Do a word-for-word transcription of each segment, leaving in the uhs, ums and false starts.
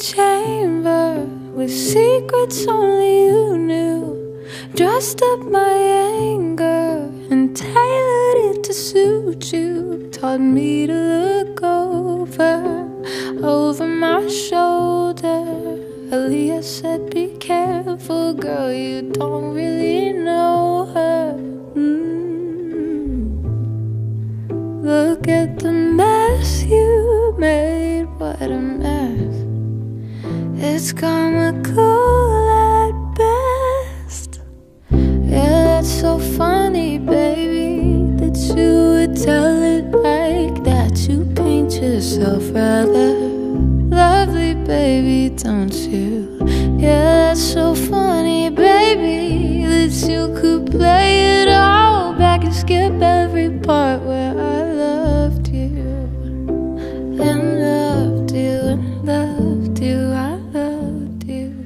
chamber with secrets only you knew. Dressed up my anger and tailored it to suit you. Taught me to look over, over my shoulder. Aaliyah said, be careful, girl, you don't really know her. mm. Look at the mess you made, what a mess. It's comical at best. Yeah, that's so funny, baby, that you would tell it like that. You paint yourself rather lovely, baby, don't you? Yeah, that's so funny, baby, that you could play it all back and skip every part where I loved you and loved you and loved you. I loved you.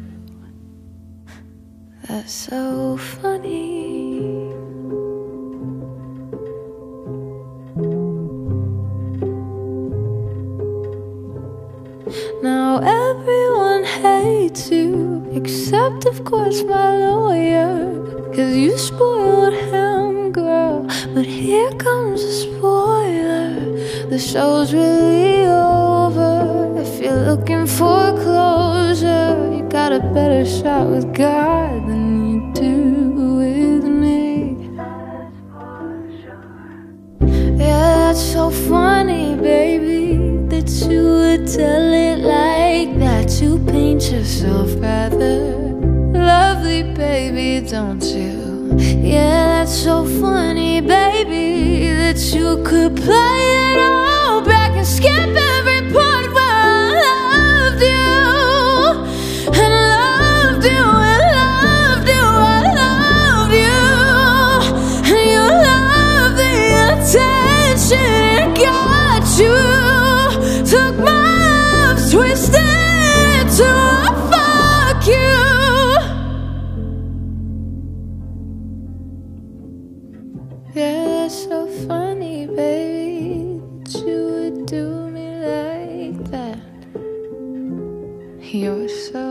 That's so funny. Now everyone hates you, except of course my lawyer, 'cause you spoiled him, girl. But here comes a spoiler, the show's really over. If you're looking for closure, you got a better shot with God than you do with me. Yeah, that's so funny, baby, that you would tell it like that. You paint yourself rather lovely, baby, don't you? Yeah, that's so funny, baby, that you could play it all back and skip every part where I loved you and loved you and loved you. I loved you and you love the attention it got you. Took my love, twisted it to a fuck you. Yeah, that's so funny, baby, that you would do me like that. You're so